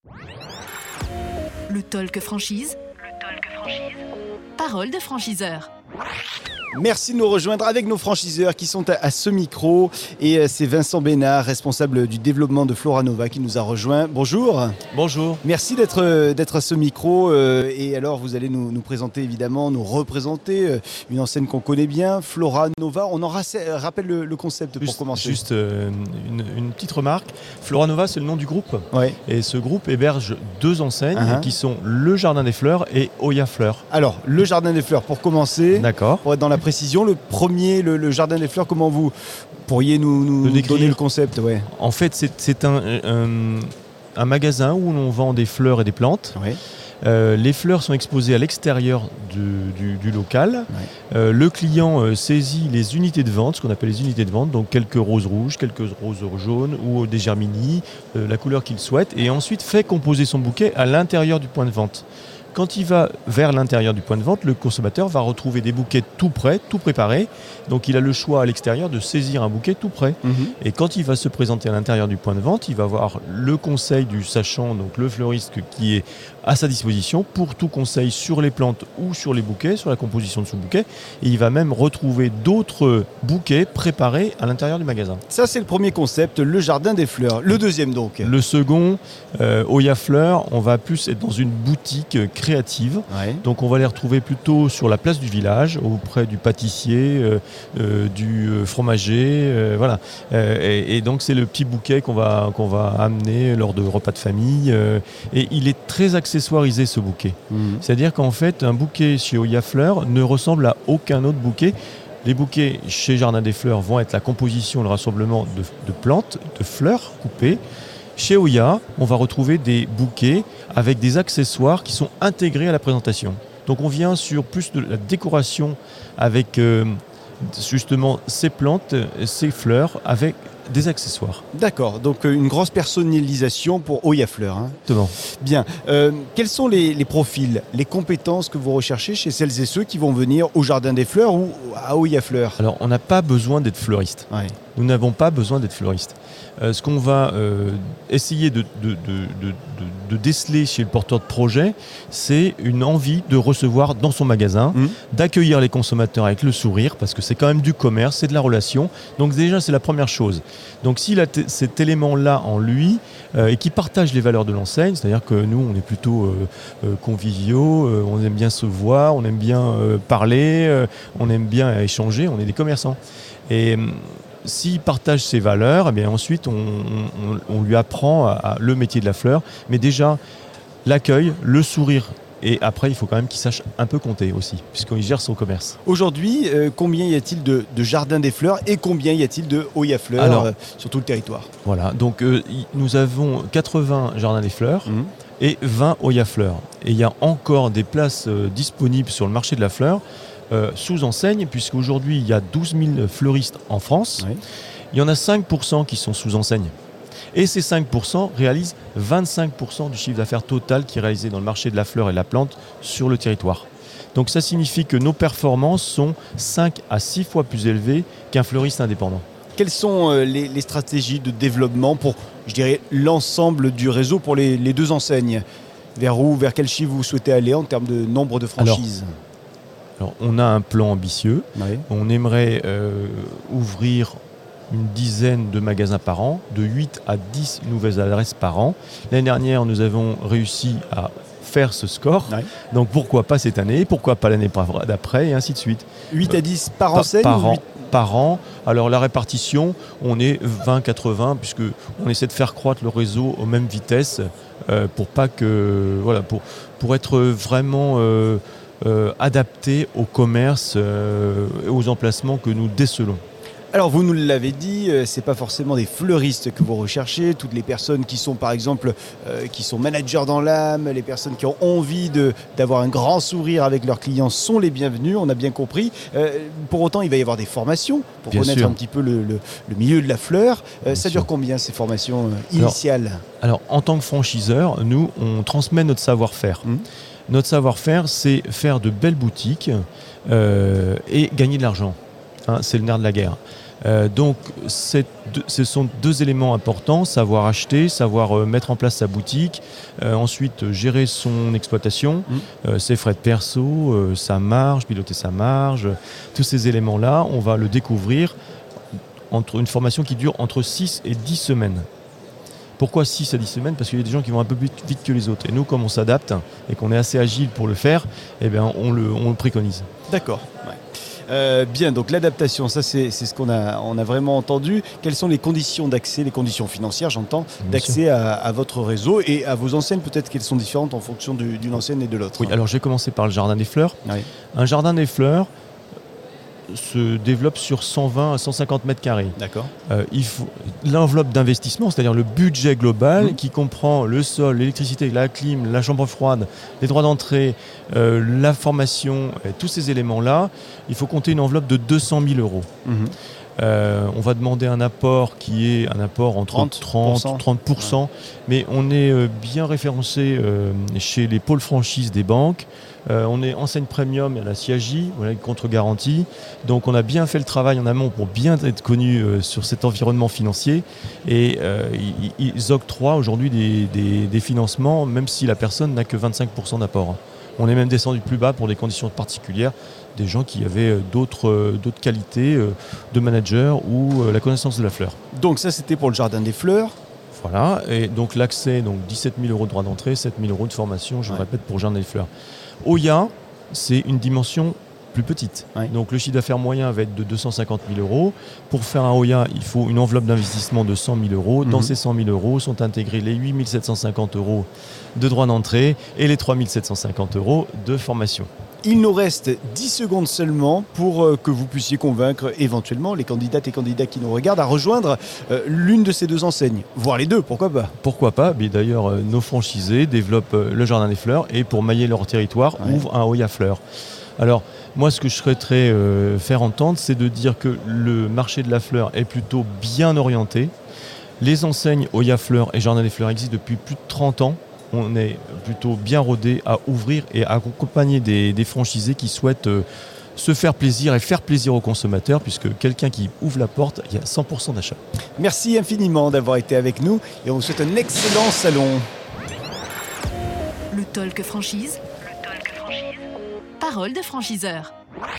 Le talk franchise. Parole de franchiseur. Merci de nous rejoindre avec nos franchiseurs qui sont à ce micro. Et c'est Vincent Bénard, responsable du développement de Floranova, qui nous a rejoint. Bonjour. Bonjour. Merci d'être à ce micro. Et alors, vous allez nous présenter, évidemment, nous représenter une enseigne qu'on connaît bien, Floranova. On en rappelle le concept pour commencer. Juste une petite remarque. Floranova, c'est le nom du groupe. Ouais. Et ce groupe héberge 2 enseignes qui sont le Jardin des Fleurs et Oya Fleurs. Alors, le Jardin des Fleurs, pour commencer. D'accord. Pour être dans la précision, le premier, le Jardin des Fleurs, comment vous pourriez nous donner le concept? Ouais. En fait, c'est un magasin où l'on vend des fleurs et des plantes. Ouais. Les fleurs sont exposées à l'extérieur du local. Ouais. Le client saisit les unités de vente, ce qu'on appelle les unités de vente, donc quelques roses rouges, quelques roses jaunes ou des germinies, la couleur qu'il souhaite, et ensuite fait composer son bouquet à l'intérieur du point de vente. Quand il va vers l'intérieur du point de vente, le consommateur va retrouver des bouquets tout prêts, tout préparés. Donc il a le choix à l'extérieur de saisir un bouquet tout prêt. Et quand il va se présenter à l'intérieur du point de vente, il va avoir le conseil du sachant, donc le fleuriste qui est à sa disposition pour tout conseil sur les plantes ou sur les bouquets, sur la composition de son bouquet. Et il va même retrouver d'autres bouquets préparés à l'intérieur du magasin. Ça, c'est le premier concept, le Jardin des Fleurs. Le deuxième, donc. Le second, Oya Fleurs, on va plus être dans une boutique créative. Ouais. Donc on va les retrouver plutôt sur la place du village, auprès du pâtissier, du fromager, voilà. Et donc c'est le petit bouquet qu'on va amener lors de repas de famille. Et il est très accessoirisé, ce bouquet. C'est-à-dire qu'en fait, un bouquet chez Oya Fleurs ne ressemble à aucun autre bouquet. Les bouquets chez Jardin des Fleurs vont être la composition, le rassemblement de plantes, de fleurs coupées. Chez Oya, on va retrouver des bouquets avec des accessoires qui sont intégrés à la présentation. Donc on vient sur plus de la décoration avec justement ces plantes, ces fleurs avec des accessoires. D'accord, donc une grosse personnalisation pour Oya Fleurs. Hein. Exactement. Bien. Quels sont les profils, les compétences que vous recherchez chez celles et ceux qui vont venir au Jardin des Fleurs ou à Oya Fleurs? Alors on n'a pas besoin d'être fleuriste. Ouais. Nous n'avons pas besoin d'être fleuristes. Ce qu'on va essayer de déceler chez le porteur de projet, c'est une envie de recevoir dans son magasin, d'accueillir les consommateurs avec le sourire, parce que c'est quand même du commerce, c'est de la relation. Donc déjà, c'est la première chose. Donc s'il a cet élément-là en lui, et qui partage les valeurs de l'enseigne, c'est-à-dire que nous, on est plutôt conviviaux, on aime bien se voir, on aime bien parler, on aime bien échanger, on est des commerçants. Et s'il partage ses valeurs, eh bien ensuite on lui apprend le métier de la fleur. Mais déjà, l'accueil, le sourire. Et après, il faut quand même qu'il sache un peu compter aussi, puisqu'il gère son commerce. Aujourd'hui, combien y a-t-il de Jardin des Fleurs et combien y a-t-il de Oya Fleurs sur tout le territoire? Voilà, donc nous avons 80 Jardins des Fleurs et 20 Oya Fleurs. Et il y a encore des places disponibles sur le marché de la fleur, sous enseigne, puisqu'aujourd'hui il y a 12 000 fleuristes en France. Oui. Il y en a 5% qui sont sous enseigne. Et ces 5% réalisent 25% du chiffre d'affaires total qui est réalisé dans le marché de la fleur et de la plante sur le territoire. Donc ça signifie que nos performances sont 5 à 6 fois plus élevées qu'un fleuriste indépendant. Quelles sont les stratégies de développement pour, je dirais, l'ensemble du réseau pour les 2 enseignes? Vers quel chiffre vous souhaitez aller en termes de nombre de franchises? Alors, on a un plan ambitieux. Oui. On aimerait ouvrir une dizaine de magasins par an, de 8 à 10 nouvelles adresses par an. L'année dernière, nous avons réussi à faire ce score. Oui. Donc pourquoi pas cette année, pourquoi pas l'année d'après, et ainsi de suite. 8 à 10 par enseigne par an. Alors la répartition, on est 20-80, puisqu'on essaie de faire croître le réseau aux mêmes vitesses pour pas que, voilà, pour être vraiment adapté au commerce et aux emplacements que nous décelons. Alors vous nous l'avez dit, c'est pas forcément des fleuristes que vous recherchez, toutes les personnes qui sont par exemple qui sont managers dans l'âme, les personnes qui ont envie d'avoir un grand sourire avec leurs clients sont les bienvenus, on a bien compris. Pour autant, il va y avoir des formations pour connaître un petit peu le milieu de la fleur. Ça dure combien ces formations initiales ? Alors en tant que franchiseur, nous on transmet notre savoir-faire. Notre savoir-faire, c'est faire de belles boutiques et gagner de l'argent. Hein, c'est le nerf de la guerre. Donc ce sont deux éléments importants, savoir acheter, savoir mettre en place sa boutique, ensuite gérer son exploitation, ses frais de perso, sa marge, piloter sa marge, tous ces éléments-là, on va le découvrir entre une formation qui dure entre 6 et 10 semaines. Pourquoi 6 à 10 semaines ? Parce qu'il y a des gens qui vont un peu plus vite que les autres. Et nous, comme on s'adapte et qu'on est assez agile pour le faire, eh bien, on le préconise. D'accord. Ouais. Bien, donc l'adaptation, ça c'est ce qu'on a vraiment entendu. Quelles sont les conditions d'accès, les conditions financières, j'entends, d'accès à votre réseau et à vos enseignes, peut-être qu'elles sont différentes en fonction d'une enseigne et de l'autre. Oui, alors je vais commencer par le Jardin des Fleurs. Oui. Un Jardin des Fleurs se développe sur 120 à 150 mètres carrés. D'accord. Il faut l'enveloppe d'investissement, c'est-à-dire le budget global qui comprend le sol, l'électricité, la clim, la chambre froide, les droits d'entrée, la formation, tous ces éléments-là, il faut compter une enveloppe de 200 000 euros. On va demander un apport qui est un apport entre 30%, mais on est bien référencé chez les pôles franchises des banques. On est enseigne premium à la CIAJ, voilà, une contre-garantie. Donc on a bien fait le travail en amont pour bien être connu sur cet environnement financier. Et ils octroient aujourd'hui des financements, même si la personne n'a que 25% d'apport. On est même descendu plus bas pour des conditions particulières, des gens qui avaient d'autres qualités de manager ou la connaissance de la fleur. Donc ça, c'était pour le Jardin des Fleurs. Voilà, et donc l'accès, donc 17 000 euros de droit d'entrée, 7 000 euros de formation, je répète, pour le Jardin des Fleurs. Oya, c'est une dimension plus petite. Ouais. Donc le chiffre d'affaires moyen va être de 250 000 euros. Pour faire un Oya, il faut une enveloppe d'investissement de 100 000 euros. Dans ces 100 000 euros sont intégrés les 8 750 euros de droit d'entrée et les 3 750 euros de formation. Il nous reste 10 secondes seulement pour que vous puissiez convaincre éventuellement les candidates et candidats qui nous regardent à rejoindre l'une de ces deux enseignes, voire les deux, pourquoi pas ? Pourquoi pas ? Mais d'ailleurs, nos franchisés développent le Jardin des Fleurs et pour mailler leur territoire, ouvrent un Oya Fleurs. Alors, moi, ce que je souhaiterais faire entendre, c'est de dire que le marché de la fleur est plutôt bien orienté. Les enseignes Oya Fleurs et Jardin des Fleurs existent depuis plus de 30 ans. On est plutôt bien rodé à ouvrir et à accompagner des franchisés qui souhaitent se faire plaisir et faire plaisir aux consommateurs, puisque quelqu'un qui ouvre la porte, il y a 100% d'achat. Merci infiniment d'avoir été avec nous et on vous souhaite un excellent salon. Le Talk Franchise. Parole de franchiseur.